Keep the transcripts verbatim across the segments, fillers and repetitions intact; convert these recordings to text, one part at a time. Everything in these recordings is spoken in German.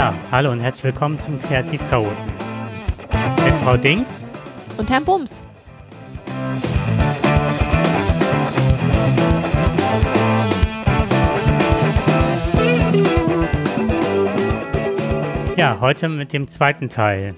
Ja, hallo und herzlich willkommen zum Kreativ-Chaoten. Mit Frau Dings und Herrn Bums. Ja, heute mit dem zweiten Teil.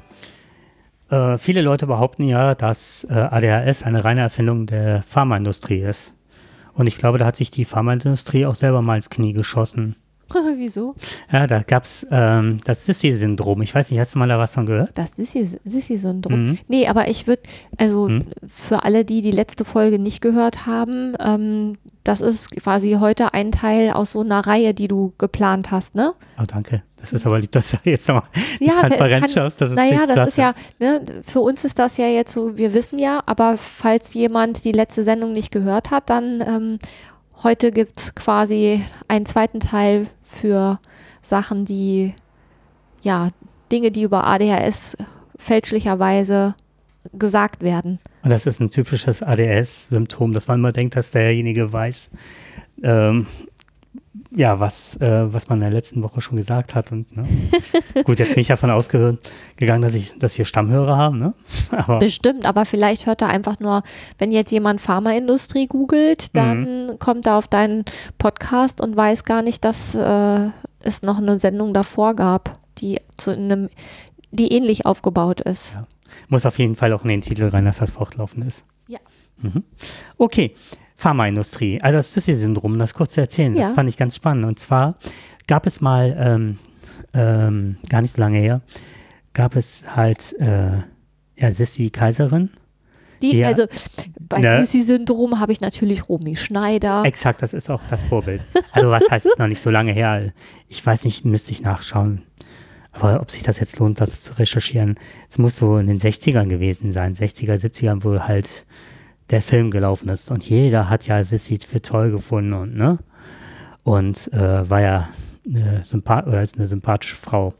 Äh, viele Leute behaupten ja, dass äh, A D H S eine reine Erfindung der Pharmaindustrie ist. Und ich glaube, da hat sich die Pharmaindustrie auch selber mal ins Knie geschossen. Wieso? Ja, da gab es ähm, das Sissi-Syndrom. Ich weiß nicht, hast du mal da was von gehört? Das Sissi-Syndrom? Mhm. Nee, aber ich würde, also Mhm. für alle, die die letzte Folge nicht gehört haben, ähm, das ist quasi heute ein Teil aus so einer Reihe, die du geplant hast, ne? Oh, danke. Das ist aber lieb, dass du jetzt nochmal die Ja, Transparenz kann- schaust. Das ist Naja, echt das klasse. ist ja, ne, für uns ist das ja jetzt so, wir wissen ja, aber falls jemand die letzte Sendung nicht gehört hat, dann ähm, heute gibt es quasi einen zweiten Teil für Sachen, die, ja, Dinge, die über A D H S fälschlicherweise gesagt werden. Und das ist ein typisches A D H S-Symptom, dass man immer denkt, dass derjenige weiß, ähm, ja, was, äh, was man in der letzten Woche schon gesagt hat. Und, ne? Gut, jetzt bin ich davon ausgegangen, dass, ich, dass wir Stammhörer haben. Ne? Aber Bestimmt, aber vielleicht hört er einfach nur, wenn jetzt jemand Pharmaindustrie googelt, dann kommt er auf deinen Podcast und weiß gar nicht, dass äh, es noch eine Sendung davor gab, die zu einem, die ähnlich aufgebaut ist. Ja. Muss auf jeden Fall auch in den Titel rein, dass das fortlaufend ist. Ja. Mhm. Okay, Pharmaindustrie. Also das Sissi-Syndrom, um das kurz zu erzählen, Ja. das fand ich ganz spannend. Und zwar gab es mal, ähm, ähm, gar nicht so lange her, gab es halt, äh, ja, Sissi Kaiserin. Die, Ja. also bei Ne. Sissi-Syndrom habe ich natürlich Romy Schneider. Exakt, das ist auch das Vorbild. Also was heißt noch nicht so lange her? Ich weiß nicht, müsste ich nachschauen. Aber ob sich das jetzt lohnt, das zu recherchieren. Es muss so in den sechzigern gewesen sein, sechziger, siebzigern, wo halt der Film gelaufen ist. Und jeder hat ja Sissi für toll gefunden und, ne? Und äh, war ja eine, Sympath- oder ist eine sympathische Frau.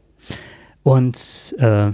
Und äh,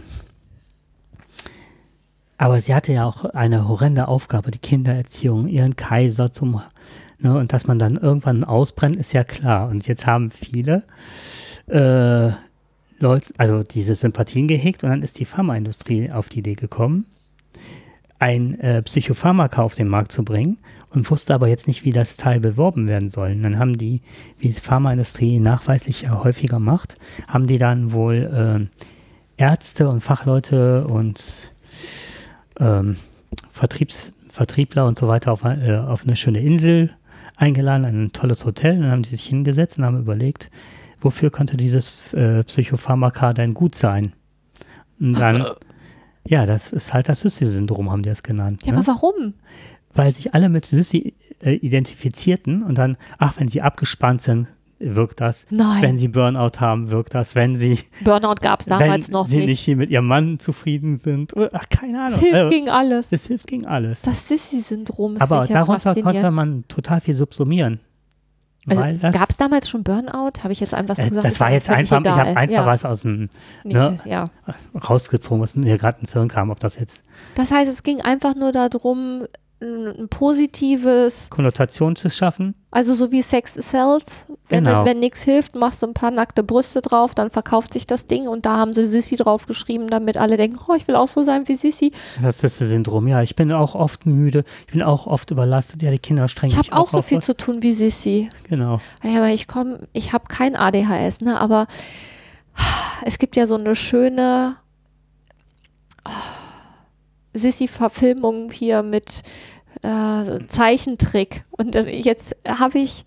aber sie hatte ja auch eine horrende Aufgabe, die Kindererziehung, ihren Kaiser zum, ne, und dass man dann irgendwann ausbrennt, ist ja klar. Und jetzt haben viele äh, Leute, also diese Sympathien gehegt, und dann ist die Pharmaindustrie auf die Idee gekommen, ein äh, Psychopharmaka auf den Markt zu bringen, und wusste aber jetzt nicht, wie das Teil beworben werden soll. Und dann haben die, wie die Pharmaindustrie nachweislich ja häufiger macht, haben die dann wohl äh, Ärzte und Fachleute und ähm, Vertriebs, Vertriebler und so weiter auf, äh, auf eine schöne Insel eingeladen, ein tolles Hotel. Und dann haben die sich hingesetzt und haben überlegt, wofür könnte dieses äh, Psychopharmaka denn gut sein? Und dann, ja, das ist halt das Sissi-Syndrom, haben die das genannt. Ja, ne? aber warum? Weil sich alle mit Sissi äh, identifizierten und dann, ach, wenn sie abgespannt sind, wirkt das. Nein. Wenn sie Burnout haben, wirkt das. Wenn sie, Burnout gab es damals wenn noch sie nicht. nicht hier mit ihrem Mann zufrieden sind. Oder, ach, keine Es Ahnung. hilft Also, gegen alles. es hilft gegen alles. Das Sissi-Syndrom ist Aber wirklich darunter faszinierend. konnte man total viel subsumieren. Also Weil das, gab es damals schon Burnout? Habe ich jetzt einfach so äh, gesagt? das ist war mir jetzt völlig einfach, ich habe egal. einfach ja. was aus dem, Nee, ne, ja. rausgezogen, was mir gerade ins Hirn kam, ob das jetzt Das heißt, es ging einfach nur darum, ein, ein positives, Konnotation zu schaffen. also so wie Sex sells, wenn, Genau. wenn nichts hilft, machst du ein paar nackte Brüste drauf, dann verkauft sich das Ding, und da haben sie Sissi draufgeschrieben, damit alle denken, oh, ich will auch so sein wie Sissi. Das ist das Syndrom. Ja, ich bin auch oft müde, ich bin auch oft überlastet. Ja, die Kinder strengen Ich mich habe auch so auf viel was. zu tun wie Sissi. Genau. Ja, aber ich komme, ich habe kein A D H S, ne, aber es gibt ja so eine schöne oh, Sissi-Verfilmung hier mit äh, Zeichentrick, und äh, jetzt habe ich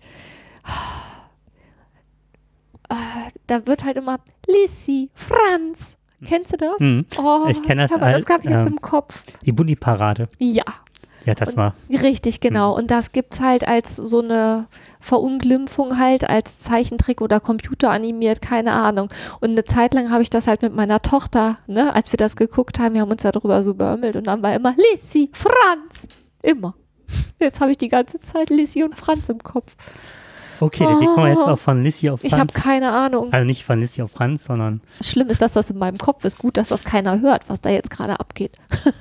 äh, da wird halt immer Lissi, Franz. Kennst du das? Mhm. Oh, Ich kenn das aber als, das gab ich jetzt ähm, im Kopf. Die Bulli-Parade. Ja. Ja, das Und- war. Richtig, genau. Und das gibt's halt als so eine Verunglimpfung halt, als Zeichentrick oder computeranimiert, keine Ahnung. Und eine Zeit lang habe ich das halt mit meiner Tochter, ne, als wir das geguckt haben, wir haben uns darüber so beömmelt, und dann war immer Lissi, Franz, immer. Jetzt habe ich die ganze Zeit Lissi und Franz im Kopf. Okay, dann kommen wir jetzt Oh. auch von Lissi auf Ich habe Franz. keine Ahnung. Also nicht von Lissi auf Franz, sondern Schlimm ist, dass das in meinem Kopf ist. Gut, dass das keiner hört, was da jetzt gerade abgeht.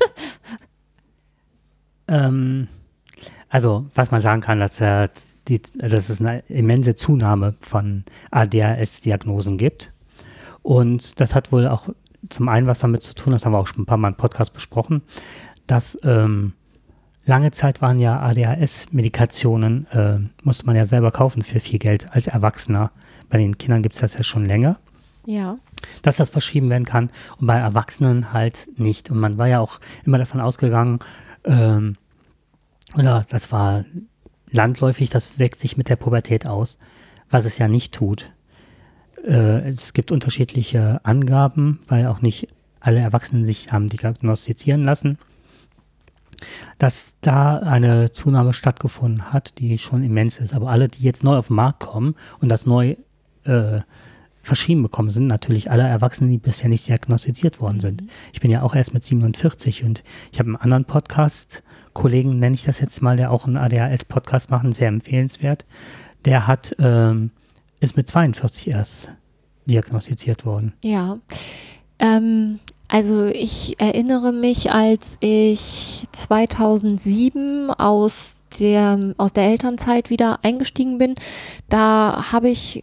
ähm, also was man sagen kann, dass, äh, die, dass es eine immense Zunahme von A D H S-Diagnosen gibt. Und das hat wohl auch zum einen was damit zu tun, das haben wir auch schon ein paar Mal im Podcast besprochen, dass ähm, lange Zeit waren ja A D H S-Medikationen, äh, musste man ja selber kaufen für viel Geld als Erwachsener. Bei den Kindern gibt es das ja schon länger. Ja. Dass das verschrieben werden kann und bei Erwachsenen halt nicht. Und man war ja auch immer davon ausgegangen, ähm, oder das war landläufig, das wirkt sich mit der Pubertät aus, was es ja nicht tut. Äh, es gibt unterschiedliche Angaben, weil auch nicht alle Erwachsenen sich haben diagnostizieren lassen, dass da eine Zunahme stattgefunden hat, die schon immens ist. Aber alle, die jetzt neu auf den Markt kommen und das neu äh, verschrieben bekommen, sind natürlich alle Erwachsenen, die bisher nicht diagnostiziert worden sind. Mhm. Ich bin ja auch erst mit siebenundvierzig und ich habe einen anderen Podcast-Kollegen, nenne ich das jetzt mal, der auch einen A D H S-Podcast macht, sehr empfehlenswert. Der hat, ähm, ist mit zweiundvierzig erst diagnostiziert worden. Ja, ähm, also ich erinnere mich, als ich zweitausendsieben aus der, aus der Elternzeit wieder eingestiegen bin, da habe ich,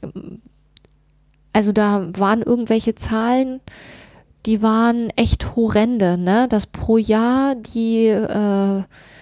also da waren irgendwelche Zahlen, die waren echt horrende, ne? Dass pro Jahr die, äh,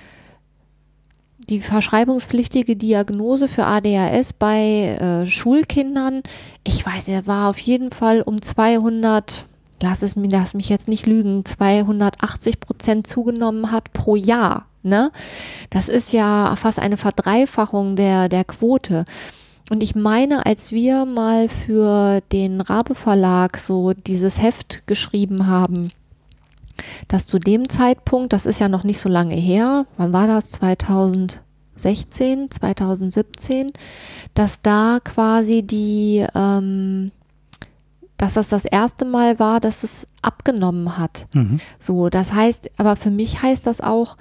die verschreibungspflichtige Diagnose für A D H S bei äh, Schulkindern, ich weiß, er war auf jeden Fall um zweihundert, lass es mir, lass mich jetzt nicht lügen, zweihundertachtzig Prozent zugenommen hat pro Jahr, ne? Das ist ja fast eine Verdreifachung der, der Quote. Und ich meine, als wir mal für den Rabe Verlag so dieses Heft geschrieben haben, dass zu dem Zeitpunkt, das ist ja noch nicht so lange her, wann war das, zweitausendsechzehn, zweitausendsiebzehn, dass da quasi die, ähm, dass das das erste Mal war, dass es abgenommen hat. Mhm. So, das heißt, aber für mich heißt das auch,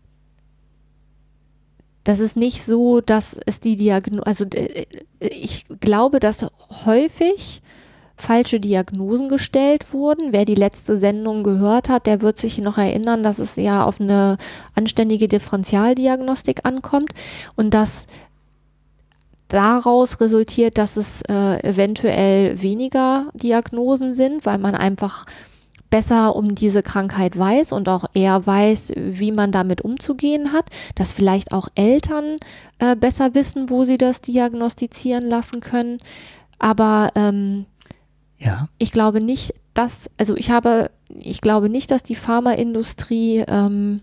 das ist nicht so, dass es die Diagnose, also ich glaube, dass häufig falsche Diagnosen gestellt wurden. Wer die letzte Sendung gehört hat, der wird sich noch erinnern, dass es ja auf eine anständige Differentialdiagnostik ankommt und dass daraus resultiert, dass es äh, eventuell weniger Diagnosen sind, weil man einfach besser um diese Krankheit weiß und auch eher weiß, wie man damit umzugehen hat, dass vielleicht auch Eltern äh, besser wissen, wo sie das diagnostizieren lassen können. Aber ähm, ja. ich glaube nicht, dass, also ich habe, ich glaube nicht, dass die Pharmaindustrie, ähm,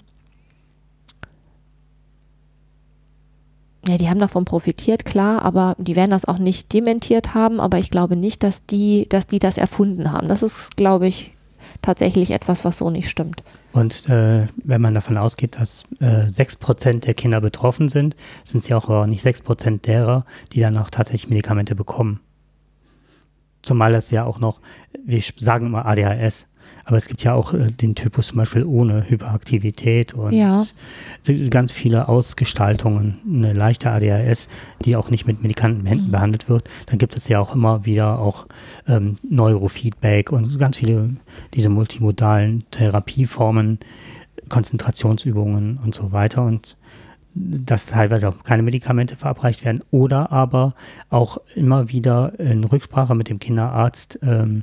ja, die haben davon profitiert, klar, aber die werden das auch nicht dementiert haben, aber ich glaube nicht, dass die, dass die das erfunden haben. Das ist, glaube ich, tatsächlich etwas, was so nicht stimmt. Und äh, wenn man davon ausgeht, dass äh, sechs Prozent der Kinder betroffen sind, sind es ja auch nicht sechs Prozent derer, die dann auch tatsächlich Medikamente bekommen. Zumal das ja auch noch, wir sagen immer A D H S, aber es gibt ja auch äh, den Typus zum Beispiel ohne Hyperaktivität und ja. ganz viele Ausgestaltungen, eine leichte A D H S, die auch nicht mit Medikamenten mhm. behandelt wird. Dann gibt es ja auch immer wieder auch ähm, Neurofeedback und ganz viele diese multimodalen Therapieformen, Konzentrationsübungen und so weiter und dass teilweise auch keine Medikamente verabreicht werden oder aber auch immer wieder in Rücksprache mit dem Kinderarzt ähm,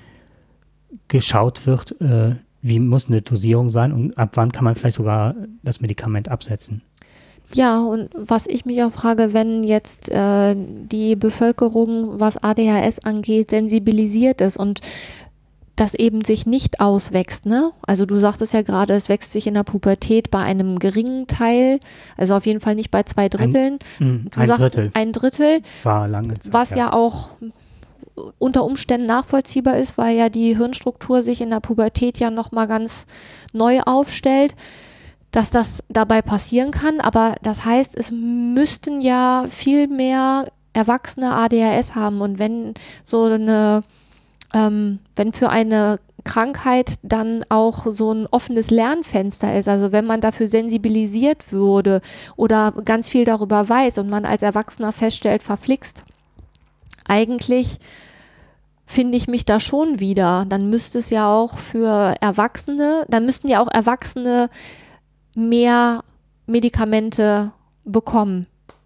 geschaut wird, äh, wie muss eine Dosierung sein und ab wann kann man vielleicht sogar das Medikament absetzen. Ja, und was ich mich auch frage, wenn jetzt äh, die Bevölkerung, was A D H S angeht, sensibilisiert ist und das eben sich nicht auswächst, ne? Also du sagtest ja gerade, es wächst sich in der Pubertät bei einem geringen Teil, also auf jeden Fall nicht bei zwei Dritteln. Ein, du ein sagst, Drittel. Ein Drittel. War lange Zeit, was ja. ja auch unter Umständen nachvollziehbar ist, weil ja die Hirnstruktur sich in der Pubertät ja nochmal ganz neu aufstellt, dass das dabei passieren kann. Aber das heißt, es müssten ja viel mehr Erwachsene A D H S haben. Und wenn so eine Ähm, wenn für eine Krankheit dann auch so ein offenes Lernfenster ist, also wenn man dafür sensibilisiert würde oder ganz viel darüber weiß und man als Erwachsener feststellt, verflixt, eigentlich finde ich mich da schon wieder, dann müsste es ja auch für Erwachsene, dann müssten ja auch Erwachsene mehr Medikamente bekommen.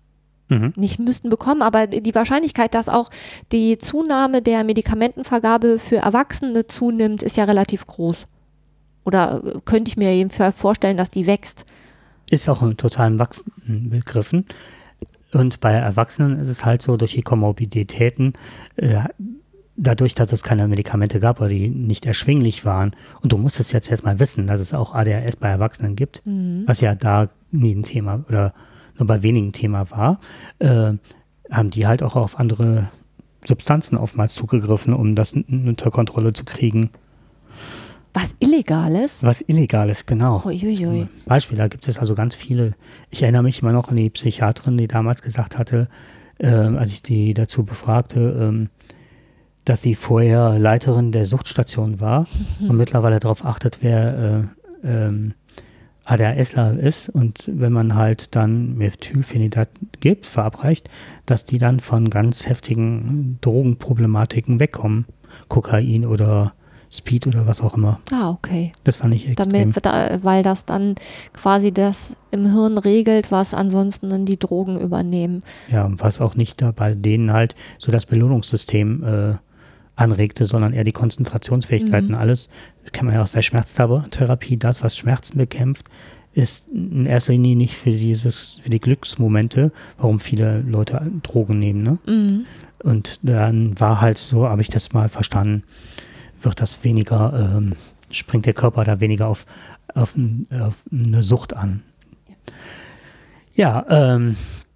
Mhm. Nicht müssten bekommen, aber die Wahrscheinlichkeit, dass auch die Zunahme der Medikamentenvergabe für Erwachsene zunimmt, ist ja relativ groß. Oder könnte ich mir jedenfalls vorstellen, dass die wächst. Ist auch im totalen Wachsen begriffen. Und bei Erwachsenen ist es halt so, durch die Komorbiditäten, äh, dadurch, dass es keine Medikamente gab oder die nicht erschwinglich waren, und du musstest jetzt erstmal wissen, dass es auch A D H S bei Erwachsenen gibt, Mhm. was ja da nie ein Thema oder nur bei wenigen Thema war, äh, haben die halt auch auf andere Substanzen oftmals zugegriffen, um das n- unter Kontrolle zu kriegen. Was Illegales? Was Illegales, genau. Uiuiui. Beispiel, da gibt es also ganz viele. Ich erinnere mich immer noch an die Psychiaterin, die damals gesagt hatte, äh, als ich die dazu befragte, ähm, dass sie vorher Leiterin der Suchtstation war und mittlerweile darauf achtet, wer äh, ähm, ADHSler ist, und wenn man halt dann Methylphenidat gibt, verabreicht, dass die dann von ganz heftigen Drogenproblematiken wegkommen. Kokain oder Speed oder was auch immer. Ah, okay. Das fand ich extrem. Damit, da, weil das dann quasi das im Hirn regelt, was ansonsten dann die Drogen übernehmen. Ja, und was auch nicht da bei denen halt so das Belohnungssystem äh, anregte, sondern eher die Konzentrationsfähigkeiten. Mhm. Alles, kennt man ja aus der Schmerztherapie, das, was Schmerzen bekämpft, ist in erster Linie nicht für dieses, für die Glücksmomente, warum viele Leute Drogen nehmen, ne? Mhm. Und dann war halt so, habe ich das mal verstanden, wird das weniger, ähm, springt der Körper da weniger auf, auf, n- auf eine Sucht an. Ja, ähm,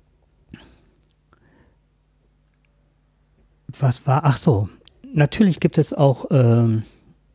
was war, ach so, natürlich gibt es auch, ähm,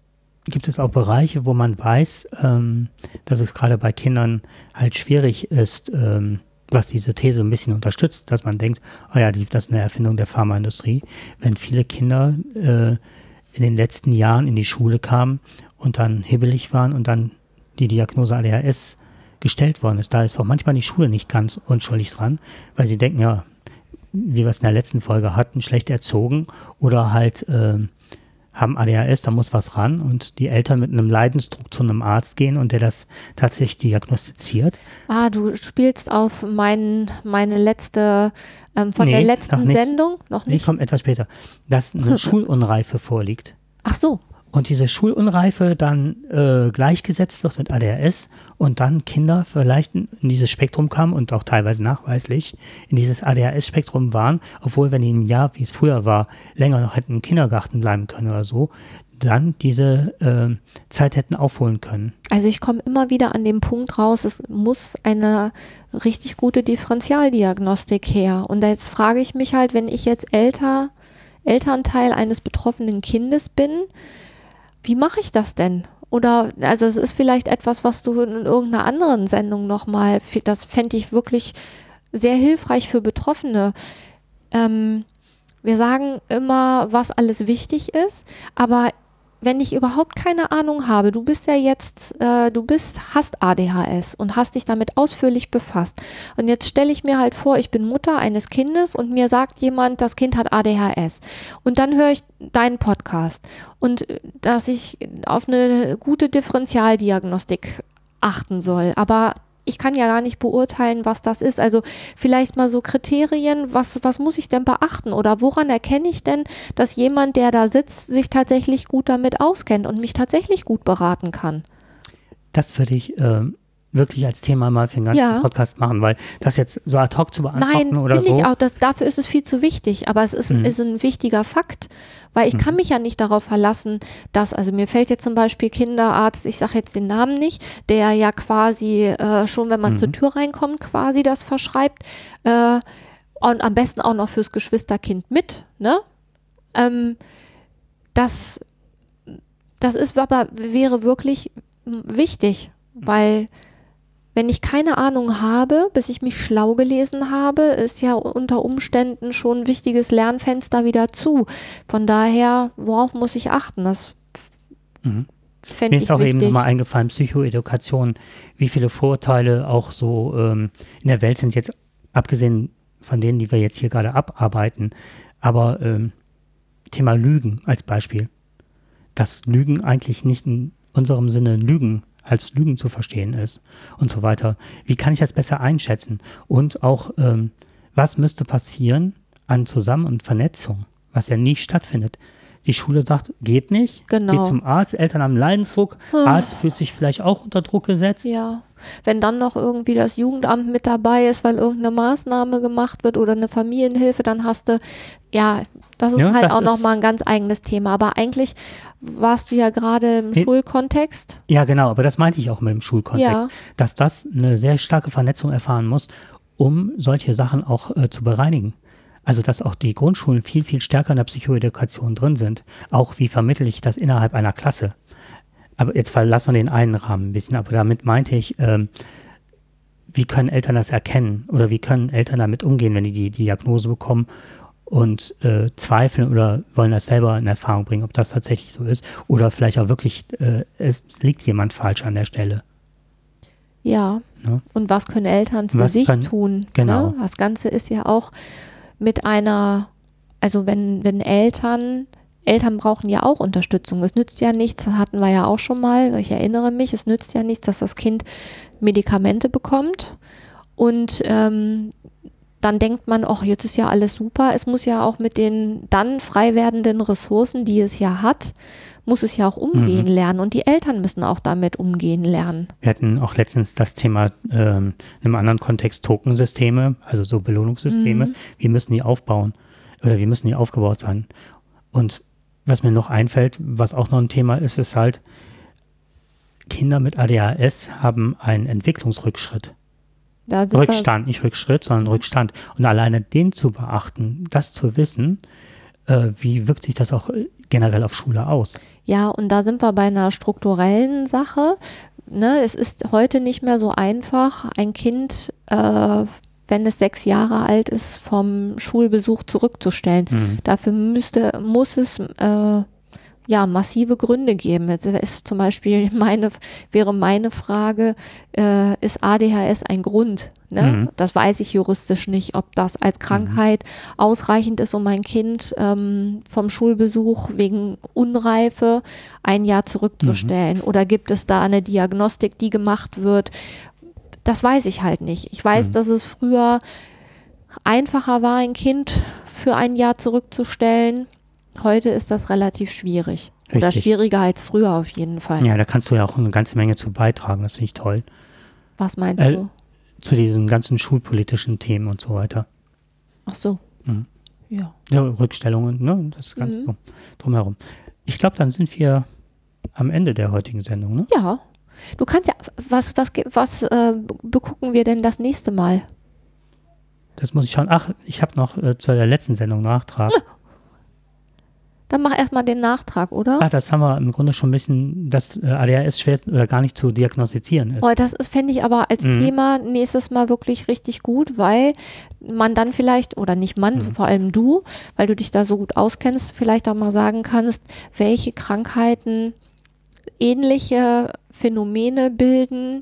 gibt es auch Bereiche, wo man weiß, ähm, dass es gerade bei Kindern halt schwierig ist, ähm, was diese These ein bisschen unterstützt, dass man denkt, oh ja, die, das ist eine Erfindung der Pharmaindustrie, wenn viele Kinder äh, in den letzten Jahren in die Schule kamen und dann hibbelig waren und dann die Diagnose A D H S gestellt worden ist. Da ist auch manchmal die Schule nicht ganz unschuldig dran, weil sie denken, ja, wie wir es in der letzten Folge hatten, schlecht erzogen oder halt äh, haben A D H S, da muss was ran, und die Eltern mit einem Leidensdruck zu einem Arzt gehen und der das tatsächlich diagnostiziert. Ah, du spielst auf mein, meine letzte, ähm, von Nee, der noch letzten nicht. Sendung? Noch Sie nicht? kommt etwas später, dass eine Schulunreife vorliegt. Ach so. Und diese Schulunreife dann äh, gleichgesetzt wird mit A D H S und dann Kinder vielleicht in, in dieses Spektrum kamen und auch teilweise nachweislich in dieses A D H S-Spektrum waren, obwohl, wenn die ein Jahr, wie es früher war, länger noch hätten im Kindergarten bleiben können oder so, dann diese äh, Zeit hätten aufholen können. Also ich komme immer wieder an den Punkt raus, es muss eine richtig gute Differentialdiagnostik her. Und jetzt frage ich mich halt, wenn ich jetzt älter, Elternteil eines betroffenen Kindes bin, wie mache ich das denn? Oder, also es ist vielleicht etwas, was du in irgendeiner anderen Sendung nochmal, das fände ich wirklich sehr hilfreich für Betroffene. Ähm, wir sagen immer, was alles wichtig ist, aber wenn ich überhaupt keine Ahnung habe, du bist ja jetzt, äh, du bist, hast A D H S und hast dich damit ausführlich befasst. Und jetzt stelle ich mir halt vor, ich bin Mutter eines Kindes und mir sagt jemand, das Kind hat A D H S. Und dann höre ich deinen Podcast und äh, dass ich auf eine gute Differentialdiagnostik achten soll. Aber ich kann ja gar nicht beurteilen, was das ist. Also vielleicht mal so Kriterien, was, was muss ich denn beachten? Oder woran erkenne ich denn, dass jemand, der da sitzt, sich tatsächlich gut damit auskennt und mich tatsächlich gut beraten kann? Das würde ich äh, wirklich als Thema mal für den ganzen Ja. Podcast machen, weil das jetzt so ad hoc zu beantworten Nein, oder finde so. ich auch, das, dafür ist es viel zu wichtig, aber es ist, Mhm. ist ein wichtiger Fakt, weil ich Mhm. kann mich ja nicht darauf verlassen, dass, also mir fällt jetzt zum Beispiel Kinderarzt, ich sage jetzt den Namen nicht, der ja quasi äh, schon, wenn man Mhm. zur Tür reinkommt, quasi das verschreibt äh, und am besten auch noch fürs Geschwisterkind mit, ne? Ähm, das, das ist aber, wäre wirklich wichtig, weil wenn ich keine Ahnung habe, bis ich mich schlau gelesen habe, ist ja unter Umständen schon ein wichtiges Lernfenster wieder zu. Von daher, worauf muss ich achten? Das Mhm. fände Mir ich ist auch eben wichtig. nochmal eingefallen, Psychoedukation, wie viele Vorurteile auch so ähm, in der Welt sind, jetzt abgesehen von denen, die wir jetzt hier gerade abarbeiten, aber ähm, Thema Lügen als Beispiel. Dass Lügen eigentlich nicht in unserem Sinne Lügen als Lügen zu verstehen ist und so weiter. Wie kann ich das besser einschätzen? Und auch, ähm, was müsste passieren an Zusammen- und Vernetzung, was ja nie stattfindet. Die Schule sagt, geht nicht, Genau. geht zum Arzt, Eltern haben Leidensdruck, Arzt fühlt sich vielleicht auch unter Druck gesetzt. Ja, wenn dann noch irgendwie das Jugendamt mit dabei ist, weil irgendeine Maßnahme gemacht wird oder eine Familienhilfe, dann hast du, ja, das ist Ja, halt das auch ist- nochmal ein ganz eigenes Thema. Aber eigentlich warst du ja gerade im Nee. Schulkontext. Ja, genau, aber das meinte ich auch mit dem Schulkontext, Ja. dass das eine sehr starke Vernetzung erfahren muss, um solche Sachen auch äh, zu bereinigen. Also, dass auch die Grundschulen viel, viel stärker in der Psychoedukation drin sind. Auch wie vermittle ich das innerhalb einer Klasse. Aber jetzt verlassen wir den einen Rahmen ein bisschen, aber damit meinte ich, ähm, wie können Eltern das erkennen oder wie können Eltern damit umgehen, wenn die die Diagnose bekommen und äh, zweifeln oder wollen das selber in Erfahrung bringen, ob das tatsächlich so ist oder vielleicht auch wirklich, äh, es liegt jemand falsch an der Stelle. Ja. Ne? Und was können Eltern für Was sich können- tun? genau. Ne? Das Ganze ist ja auch mit einer, also wenn, wenn Eltern, Eltern brauchen ja auch Unterstützung. Es nützt ja nichts, das hatten wir ja auch schon mal, ich erinnere mich, es nützt ja nichts, dass das Kind Medikamente bekommt und ähm, dann denkt man, ach, jetzt ist ja alles super. Es muss ja auch mit den dann frei werdenden Ressourcen, die es ja hat, muss es ja auch umgehen Mhm. lernen und die Eltern müssen auch damit umgehen lernen. Wir hatten auch letztens das Thema ähm, in einem anderen Kontext Tokensysteme, also so Belohnungssysteme. Mhm. Wie müssen die aufbauen oder wie müssen die aufgebaut sein? Und was mir noch einfällt, was auch noch ein Thema ist, ist halt, Kinder mit A D H S haben einen Entwicklungsrückschritt. Da sind wir- Rückstand, nicht Rückschritt, sondern Rückstand. Und alleine den zu beachten, das zu wissen, äh, wie wirkt sich das auch äh, generell auf Schule aus? Ja, und da sind wir bei einer strukturellen Sache. Ne, es ist heute nicht mehr so einfach, ein Kind, äh, wenn es sechs Jahre alt ist, vom Schulbesuch zurückzustellen. Mhm. Dafür müsste, muss es äh, ja massive Gründe geben. Jetzt ist zum Beispiel meine, wäre meine Frage, äh, ist A D H S ein Grund? Ne? Mhm. Das weiß ich juristisch nicht, ob das als Krankheit ausreichend ist, um ein Kind ähm, vom Schulbesuch wegen Unreife ein Jahr zurückzustellen. Oder gibt es da eine Diagnostik, die gemacht wird? Das weiß ich halt nicht. Ich weiß, Mhm. dass es früher einfacher war, ein Kind für ein Jahr zurückzustellen. Heute ist das relativ schwierig. Oder Richtig. schwieriger als früher auf jeden Fall. Ja, da kannst du ja auch eine ganze Menge zu beitragen, das finde ich toll. Was meinst Äh, du? Zu diesen ganzen schulpolitischen Themen und so weiter. Ach so. Mhm. Ja. Ja, Rückstellungen, ne? Das Ganze Mhm. so drumherum. Ich glaube, dann sind wir am Ende der heutigen Sendung, ne? Ja. Du kannst ja, was, was, ge- was äh, begucken wir denn das nächste Mal? Das muss ich schauen. Ach, ich habe noch äh, zu der letzten Sendung Nachtrag. Dann mach erstmal den Nachtrag, oder? Ach, das haben wir im Grunde schon ein bisschen, dass äh, A D H S schwer oder gar nicht zu diagnostizieren ist. Oh, das ist, fände ich aber als Mhm. Thema nächstes Mal wirklich richtig gut, weil man dann vielleicht, oder nicht man, Mhm. vor allem du, weil du dich da so gut auskennst, vielleicht auch mal sagen kannst, welche Krankheiten ähnliche Phänomene bilden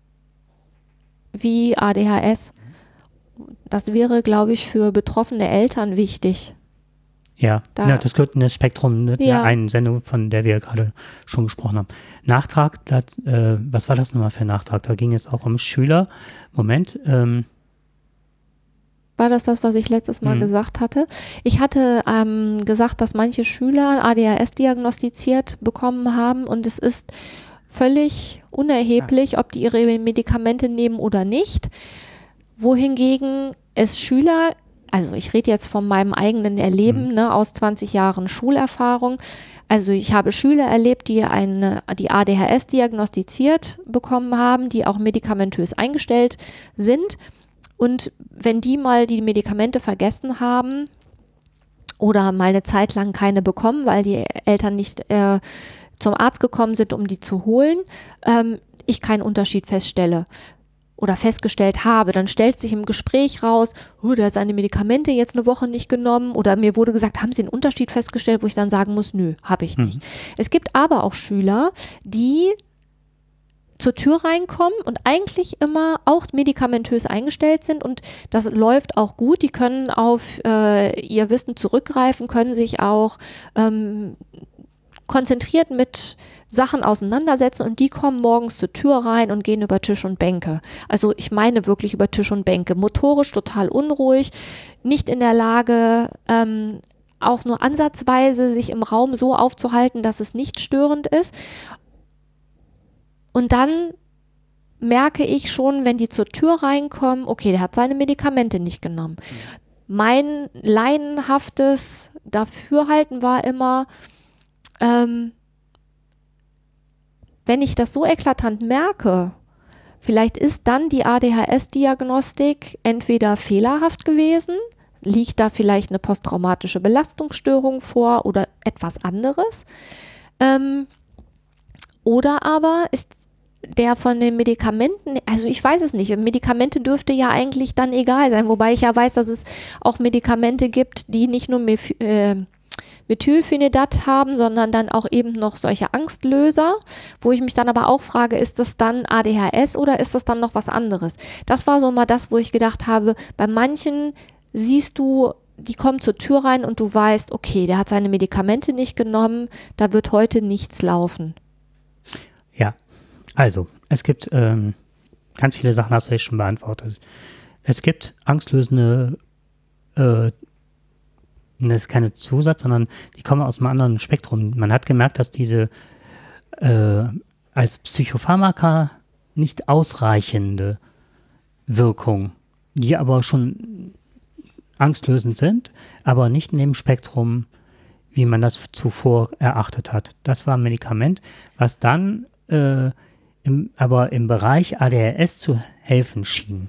wie A D H S. Das wäre, glaube ich, für betroffene Eltern wichtig. Ja, Da- ja, das gehört in das Spektrum ne, der Ja. einen Sendung, von der wir gerade schon gesprochen haben. Nachtrag, das, äh, was war das nochmal für ein Nachtrag? Da ging es auch um Schüler. Moment, ähm, War das das, was ich letztes Mal Mhm. gesagt hatte? Ich hatte ähm, gesagt, dass manche Schüler A D H S diagnostiziert bekommen haben und es ist völlig unerheblich, ob die ihre Medikamente nehmen oder nicht. Wohingegen es Schüler, also ich rede jetzt von meinem eigenen Erleben, Mhm. ne, aus zwanzig Jahren Schulerfahrung. Also ich habe Schüler erlebt, die eine, die A D H S diagnostiziert bekommen haben, die auch medikamentös eingestellt sind. Und wenn die mal die Medikamente vergessen haben oder mal eine Zeit lang keine bekommen, weil die Eltern nicht äh, zum Arzt gekommen sind, um die zu holen, ähm, ich keinen Unterschied feststelle oder festgestellt habe, dann stellt sich im Gespräch raus, oh, der hat seine Medikamente jetzt eine Woche nicht genommen oder mir wurde gesagt, haben Sie einen Unterschied festgestellt, wo ich dann sagen muss, nö, habe ich nicht. Mhm. Es gibt aber auch Schüler, die zur Tür reinkommen und eigentlich immer auch medikamentös eingestellt sind und das läuft auch gut. Die können auf äh, ihr Wissen zurückgreifen, können sich auch ähm, konzentriert mit Sachen auseinandersetzen und die kommen morgens zur Tür rein und gehen über Tisch und Bänke. Also ich meine wirklich über Tisch und Bänke. Motorisch total unruhig, nicht in der Lage, ähm, auch nur ansatzweise sich im Raum so aufzuhalten, dass es nicht störend ist. Und dann merke ich schon, wenn die zur Tür reinkommen, okay, der hat seine Medikamente nicht genommen. Mhm. Mein laienhaftes Dafürhalten war immer, ähm, wenn ich das so eklatant merke, vielleicht ist dann die A D H S-Diagnostik entweder fehlerhaft gewesen, liegt da vielleicht eine posttraumatische Belastungsstörung vor oder etwas anderes, ähm, oder aber ist der von den Medikamenten, also ich weiß es nicht, Medikamente dürfte ja eigentlich dann egal sein, wobei ich ja weiß, dass es auch Medikamente gibt, die nicht nur Meth- äh, Methylphenidat haben, sondern dann auch eben noch solche Angstlöser, wo ich mich dann aber auch frage, ist das dann A D H S oder ist das dann noch was anderes? Das war so mal das, wo ich gedacht habe, bei manchen siehst du, die kommen zur Tür rein und du weißt, okay, der hat seine Medikamente nicht genommen, da wird heute nichts laufen. Ja. Also, es gibt ähm, ganz viele Sachen, hast du jetzt schon beantwortet. Es gibt angstlösende, äh, das ist keine Zusatz, sondern die kommen aus einem anderen Spektrum. Man hat gemerkt, dass diese äh, als Psychopharmaka nicht ausreichende Wirkung, die aber schon angstlösend sind, aber nicht in dem Spektrum, wie man das zuvor erachtet hat. Das war ein Medikament, was dann äh, Im, aber im Bereich A D H S zu helfen schien.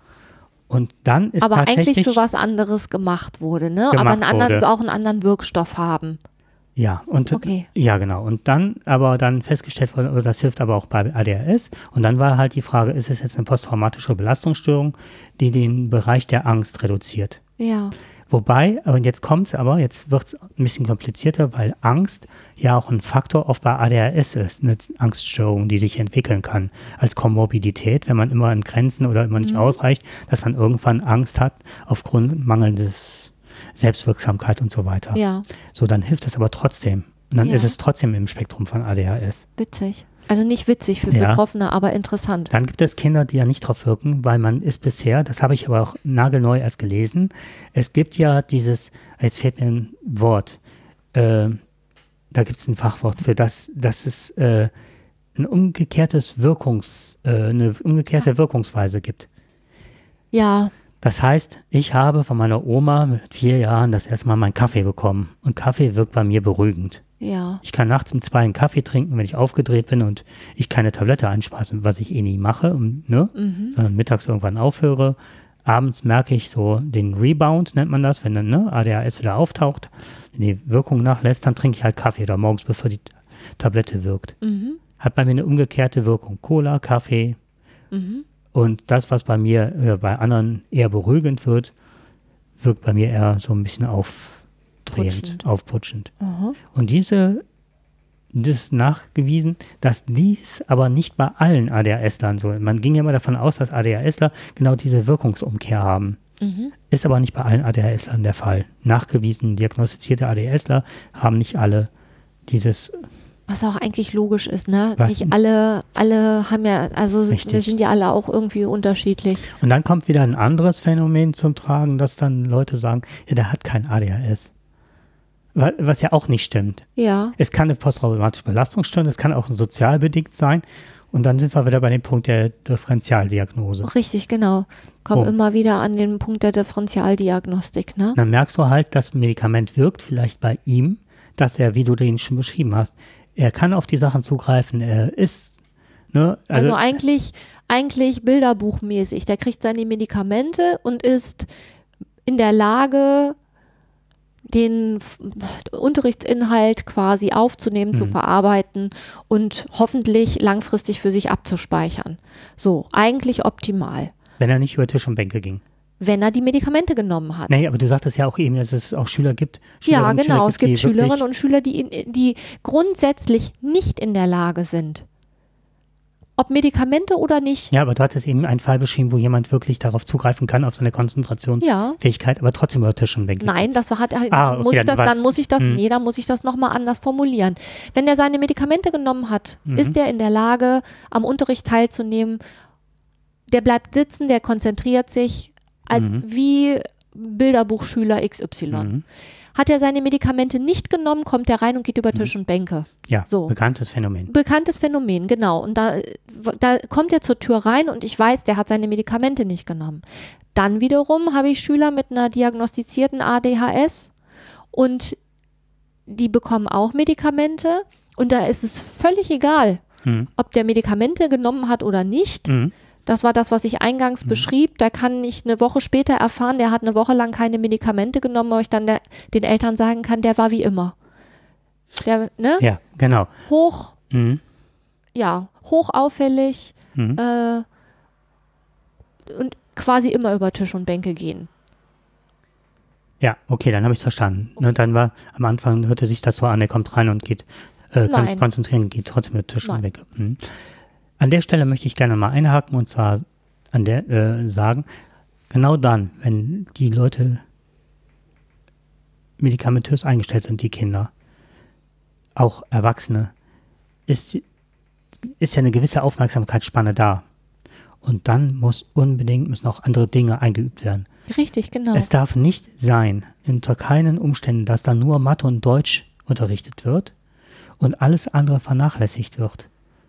Und dann ist aber tatsächlich... eigentlich für was anderes gemacht wurde, ne? Aber einen anderen, auch einen anderen Wirkstoff haben. Ja, und okay. ja, genau. Und dann aber dann festgestellt wurde, das hilft aber auch bei A D H S. Und dann war halt die Frage, ist es jetzt eine posttraumatische Belastungsstörung, die den Bereich der Angst reduziert? Ja. Wobei, und jetzt kommt es aber, jetzt wird es ein bisschen komplizierter, weil Angst ja auch ein Faktor oft bei A D H S ist, eine Angststörung, die sich entwickeln kann als Komorbidität, wenn man immer in Grenzen oder immer nicht mhm. ausreicht, dass man irgendwann Angst hat aufgrund mangelndes Selbstwirksamkeit und so weiter. Ja. So, dann hilft es aber trotzdem. Und dann ja. ist es trotzdem im Spektrum von A D H S. Witzig. Also nicht witzig für ja. Betroffene, aber interessant. Dann gibt es Kinder, die ja nicht drauf wirken, weil man ist bisher, das habe ich aber auch nagelneu erst gelesen, es gibt ja dieses, jetzt fehlt mir ein Wort, äh, da gibt es ein Fachwort für das, dass es äh, ein umgekehrtes Wirkungs, äh, eine umgekehrte ja. Wirkungsweise gibt. Ja. Das heißt, ich habe von meiner Oma mit vier Jahren das erste Mal meinen Kaffee bekommen und Kaffee wirkt bei mir beruhigend. Ja. Ich kann nachts um zwei einen Kaffee trinken, wenn ich aufgedreht bin und ich keine Tablette einspeise, was ich eh nie mache, ne? Mhm. sondern mittags irgendwann aufhöre. Abends merke ich so den Rebound, nennt man das, wenn dann ne, A D H S wieder auftaucht, wenn die Wirkung nachlässt, dann trinke ich halt Kaffee oder morgens, bevor die Tablette wirkt. Mhm. Hat bei mir eine umgekehrte Wirkung. Cola, Kaffee mhm. und das, was bei mir, äh, bei anderen eher beruhigend wird, wirkt bei mir eher so ein bisschen auf Drehend, aufputschend. Uh-huh. Und diese, das ist nachgewiesen, dass dies aber nicht bei allen A D H S-Lern so ist. Man ging ja immer davon aus, dass A D H S-Ler genau diese Wirkungsumkehr haben. Uh-huh. Ist aber nicht bei allen A D H S-Lern der Fall. Nachgewiesen, diagnostizierte A D H S-Ler haben nicht alle dieses... Was auch eigentlich logisch ist, ne? Was? Nicht alle, alle haben ja, also Richtig. Wir sind ja alle auch irgendwie unterschiedlich. Und dann kommt wieder ein anderes Phänomen zum Tragen, dass dann Leute sagen, ja, der hat kein A D H S. Was ja auch nicht stimmt. Ja. Es kann eine posttraumatische Belastungsstörung, es kann auch sozial bedingt sein. Und dann sind wir wieder bei dem Punkt der Differentialdiagnose. Richtig, genau. Kommen oh. immer wieder an den Punkt der Differentialdiagnostik, ne? Dann merkst du halt, das Medikament wirkt vielleicht bei ihm, dass er, wie du den schon beschrieben hast, er kann auf die Sachen zugreifen, er ist, ne? Also, also eigentlich, eigentlich bilderbuchmäßig. Der kriegt seine Medikamente und ist in der Lage, den Unterrichtsinhalt quasi aufzunehmen, mhm. zu verarbeiten und hoffentlich langfristig für sich abzuspeichern. So, eigentlich optimal. Wenn er nicht über Tisch und Bänke ging. Wenn er die Medikamente genommen hat. Nee, aber du sagtest ja auch eben, dass es auch Schüler gibt. Schüler ja, genau. Schüler es gibt Schülerinnen und Schüler, die, in, die grundsätzlich nicht in der Lage sind, ob Medikamente oder nicht. Ja, aber du hattest eben einen Fall beschrieben, wo jemand wirklich darauf zugreifen kann, auf seine Konzentrationsfähigkeit, Ja. aber trotzdem über Tisch und Bänke. Nein, das war, hat, Ah, okay, muss ich dann das, war's- dann muss ich das, Mhm. nee, dann muss ich das nochmal anders formulieren. Wenn er seine Medikamente genommen hat, Mhm. ist er in der Lage, am Unterricht teilzunehmen. Der bleibt sitzen, der konzentriert sich als, Mhm. wie Bilderbuchschüler X Y. Mhm. Hat er seine Medikamente nicht genommen, kommt er rein und geht über Tisch und Bänke. Ja, So. bekanntes Phänomen. Bekanntes Phänomen, genau. Und da, da kommt er zur Tür rein und ich weiß, der hat seine Medikamente nicht genommen. Dann wiederum habe ich Schüler mit einer diagnostizierten A D H S und die bekommen auch Medikamente und da ist es völlig egal, Mhm. ob der Medikamente genommen hat oder nicht. Mhm. Das war das, was ich eingangs Mhm. beschrieb. Da kann ich eine Woche später erfahren, der hat eine Woche lang keine Medikamente genommen, wo ich dann der, den Eltern sagen kann, der war wie immer. Der, ne? Ja, genau. Hoch, Mhm. ja, hochauffällig Mhm. äh, und quasi immer über Tisch und Bänke gehen. Ja, okay, dann habe ich es verstanden. Ne, dann war am Anfang, hörte sich das so an, er kommt rein und geht, äh, kann sich Nein. konzentrieren, geht trotzdem mit Tisch und Nein. Bänke. Mhm. An der Stelle möchte ich gerne mal einhaken und zwar an der äh, sagen, genau dann, wenn die Leute medikamentös eingestellt sind, die Kinder, auch Erwachsene, ist, ist ja eine gewisse Aufmerksamkeitsspanne da. Und dann muss unbedingt, müssen auch andere Dinge eingeübt werden. Richtig, genau. Es darf nicht sein, unter keinen Umständen, dass da nur Mathe und Deutsch unterrichtet wird und alles andere vernachlässigt wird.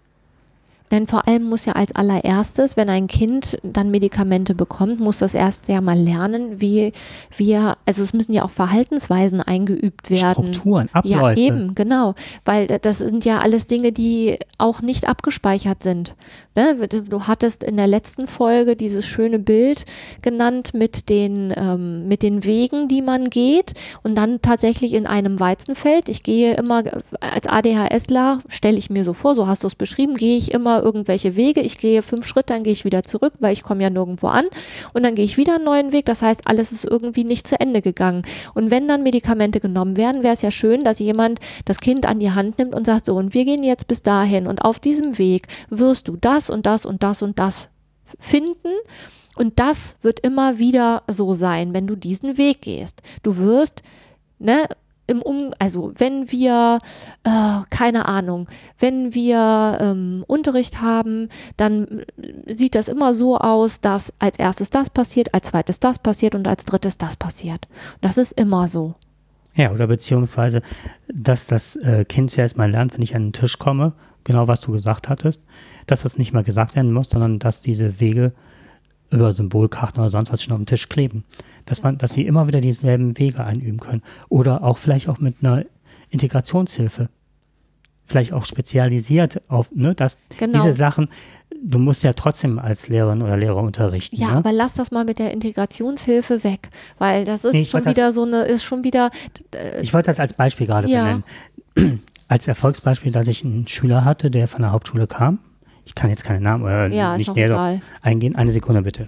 Denn vor allem muss ja als allererstes, wenn ein Kind dann Medikamente bekommt, muss das erst ja mal lernen, wie wir, also es müssen ja auch Verhaltensweisen eingeübt werden. Strukturen, Ja, Abläufe. eben, genau. Weil da- das sind ja alles Dinge, die auch nicht abgespeichert sind. Ne? Du hattest in der letzten Folge dieses schöne Bild genannt mit den, ähm, mit den Wegen, die man geht und dann tatsächlich in einem Weizenfeld. Ich gehe immer, als ADHSler, stelle ich mir so vor, so hast du es beschrieben, gehe ich immer irgendwelche Wege. Ich gehe fünf Schritte, dann gehe ich wieder zurück, weil ich komme ja nirgendwo an und dann gehe ich wieder einen neuen Weg. Das heißt, alles ist irgendwie nicht zu Ende gegangen. Und wenn dann Medikamente genommen werden, wäre es ja schön, dass jemand das Kind an die Hand nimmt und sagt so, und wir gehen jetzt bis dahin und auf diesem Weg wirst du das und das und das und das finden. Und das wird immer wieder so sein, wenn du diesen Weg gehst. Du wirst, ne, im um, also wenn wir, äh, keine Ahnung, wenn wir ähm, Unterricht haben, dann sieht das immer so aus, dass als erstes das passiert, als zweites das passiert und als drittes das passiert. Das ist immer so. Ja, oder beziehungsweise, dass das äh, Kind zuerst mal lernt, wenn ich an den Tisch komme, genau was du gesagt hattest, dass das nicht mal gesagt werden muss, sondern dass diese Wege über Symbolkarten oder sonst was schon auf dem Tisch kleben. Dass man, dass sie immer wieder dieselben Wege einüben können. Oder auch vielleicht auch mit einer Integrationshilfe. Vielleicht auch spezialisiert auf, ne, dass Genau. diese Sachen, du musst ja trotzdem als Lehrerin oder Lehrer unterrichten. Ja, ne? aber lass das mal mit der Integrationshilfe weg, weil das ist Nee, ich schon wollte wieder so eine, ist schon wieder, äh, Ich wollte das als Beispiel gerade Ja. benennen. Als Erfolgsbeispiel, dass ich einen Schüler hatte, der von der Hauptschule kam. Ich kann jetzt keinen Namen oder ja, ist nicht auch näher egal. darauf eingehen. Eine Sekunde bitte.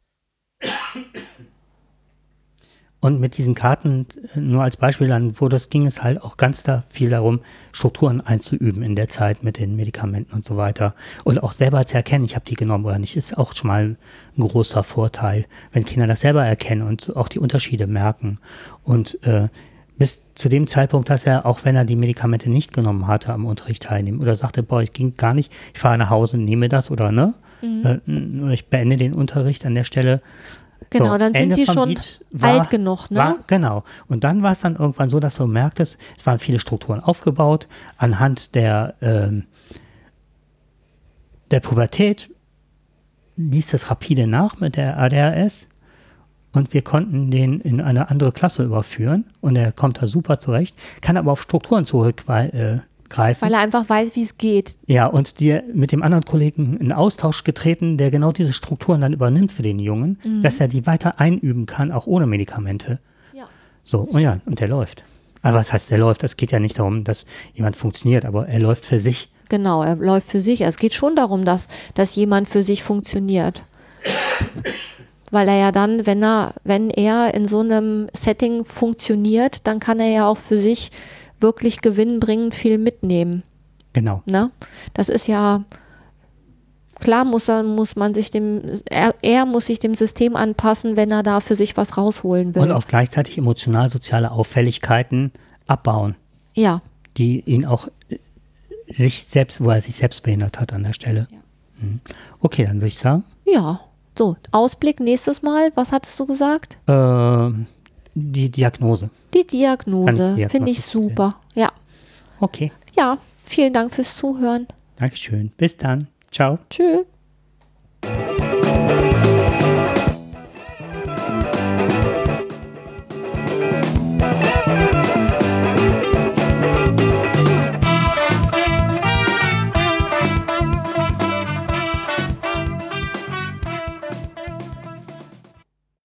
Und mit diesen Karten, äh, nur als Beispiel, dann wo das ging es halt auch ganz da viel darum, Strukturen einzuüben in der Zeit mit den Medikamenten und so weiter. Und auch selber zu erkennen, ich habe die genommen oder nicht, ist auch schon mal ein großer Vorteil, wenn Kinder das selber erkennen und auch die Unterschiede merken. Und äh, bis zu dem Zeitpunkt, dass er, auch wenn er die Medikamente nicht genommen hatte, am Unterricht teilnehmen oder sagte, boah, ich ging gar nicht, ich fahre nach Hause, nehme das oder ne, Mhm. äh, ich beende den Unterricht an der Stelle. Genau, So, dann sind Ende die vom schon Lied war- alt genug, ne? War, genau. Und dann war es dann irgendwann so, dass du merktest, es waren viele Strukturen aufgebaut anhand der, ähm, der Pubertät, ließ das rapide nach mit der A D H S und wir konnten den in eine andere Klasse überführen und er kommt da super zurecht, kann aber auf Strukturen zurückgreifen. Weil er einfach weiß, wie es geht. Ja, und dir mit dem anderen Kollegen in Austausch getreten, der genau diese Strukturen dann übernimmt für den Jungen, Mhm. dass er die weiter einüben kann, auch ohne Medikamente. Ja. So, und ja, und der läuft. Aber was heißt, der läuft? Es geht ja nicht darum, dass jemand funktioniert, aber er läuft für sich. Genau, er läuft für sich. Es geht schon darum, dass, dass jemand für sich funktioniert. Weil er ja dann, wenn er, wenn er in so einem Setting funktioniert, dann kann er ja auch für sich wirklich gewinnbringend viel mitnehmen. Genau. Ne? Das ist ja, klar muss, er, muss man sich dem, er, er muss sich dem System anpassen, wenn er da für sich was rausholen will. Und auch gleichzeitig emotional-soziale Auffälligkeiten abbauen, ja. die ihn auch sich selbst, wo er sich selbst behindert hat an der Stelle. Ja. Mhm. Okay, dann würde ich sagen. Ja, so, Ausblick nächstes Mal, was hattest du gesagt? Äh, die Diagnose. Die Diagnose, Kann finde ich diagnostizieren. super. Ja. Okay, Ja, vielen Dank fürs Zuhören. Dankeschön. Bis dann. Ciao. Tschüss.